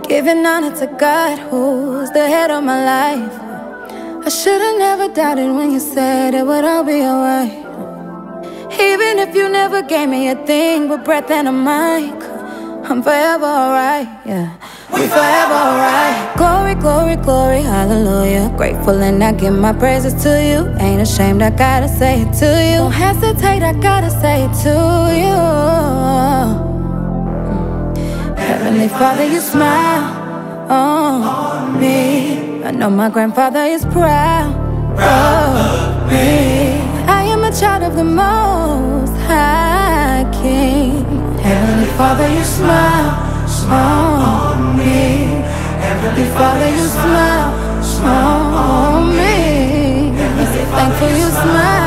Giving honor to God, who's the head of my life. I should've never doubted when you said it would all be alright. Even if you never gave me a thing but breath and a mic, I'm forever alright, yeah. We forever alright. Glory, glory, glory, hallelujah. Grateful and I give my praises to you. Ain't ashamed, I gotta say it to you. Don't hesitate, I gotta say it to you. Heavenly Father, you smile on me. I know my grandfather is proud of me. I am a child of the Most High King. Heavenly Father, you smile on me. Heavenly Father, you smile on me. I'm so thankful you smile